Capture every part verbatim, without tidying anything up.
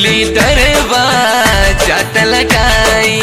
पहली दरवाजा लगाई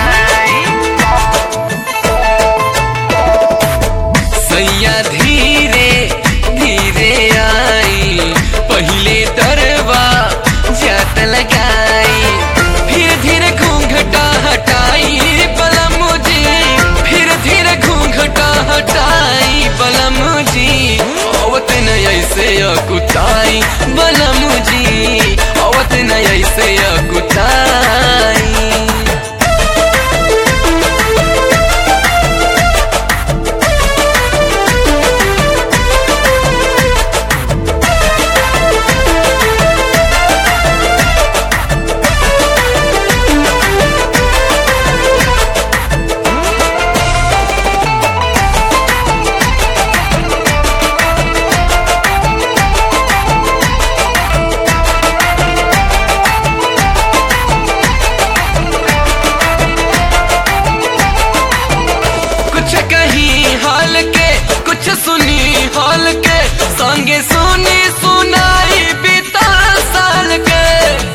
सैया धीरे धीरे आई पहले दरवाजा लगाई फिर धीरे घूंघटा हटाई बलम जी फिर धीरे घूंघटा हटाई बलम जी अवत न ऐसे अकुताई बलम जी अवत न ऐसे अकुताई। कुछ सुनी हाल के संगे सुनी सुनाई बीता साल के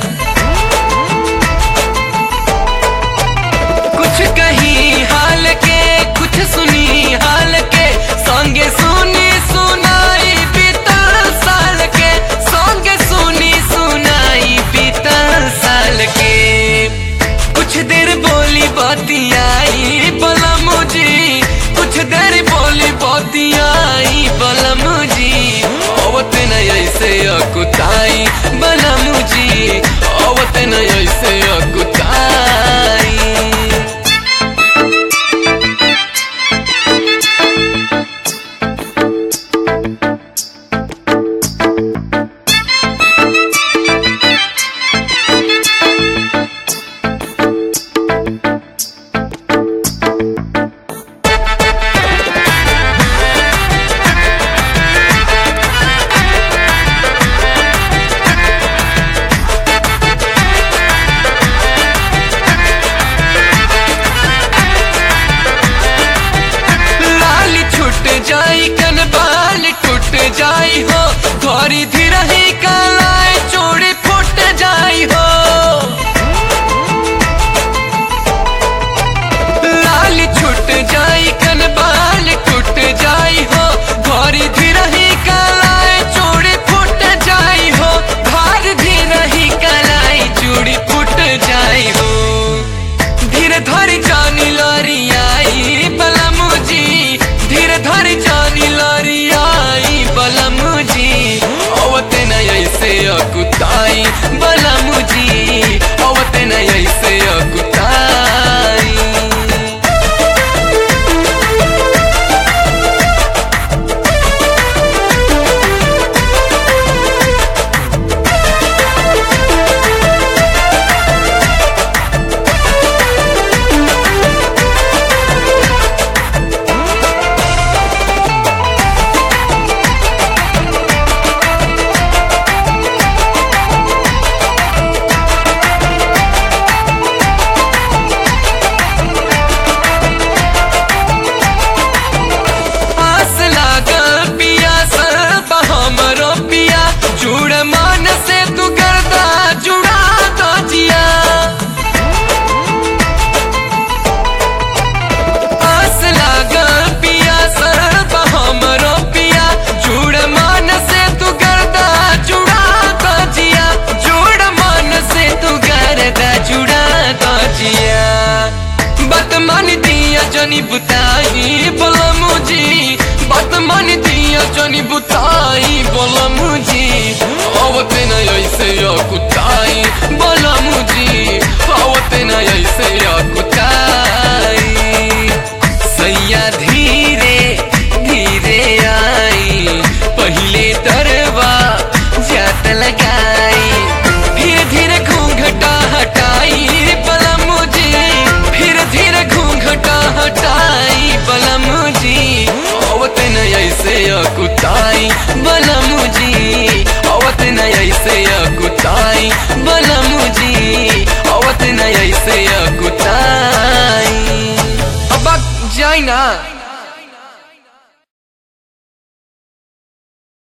कुछ कही हाल के कुछ सुनी हाल के संगे सुनी सुनाई बीता साल के संगे सुनी सुनाई बीता साल के कुछ देर बोली बतियाई बलम जी कुछ देर बोली बतियाई बलम जी अवत न ऐसे अकुताई बलम जी अवत न ऐसे अकुताई। जाई कन बाल टूट जाई हो घोरी धीरही कलाई चूड़ी फूट जाई हो लाल छूट जाई कन बाल टूट जाई हो घोरी धीरही कलाई चूड़ी फूट जाई हो घर धीरही कलाई चूड़ी फूट जाई हो धीरे धरी जानी लरी आई बलम जी धीरे धरी जानी लरी आई बलम जी अवत न ऐसे अकुताई बलम जी अवत न ऐसे अकुताई। जुड़ मान से तू गर्दा जुड़ा तो जिया आस लागा पिया सरब हमरो पिया जुड़ मान से तू गर्दा जुड़ा तो जिया जुड़ मान से तू गर्दा जुड़ा तो जिया बात मान दिया जनी बुताई बलम जी बात मान दिया जनी बुताई बलम जी अवत न ऐसे अकुताई बलम जी अवत न ऐसे अकुताई सैया धीरे धीरे आई पहले दरवाजा लगाई फिर धीरे घूंघटा हटाई बलम जी फिर धीरे घूंघटा हटाई बलम जी अवत न ऐसे अकुताई बलम जी अवत न ऐसे अकुताई बलम जी अवत न ऐसे अकुताई। अब जाई ना।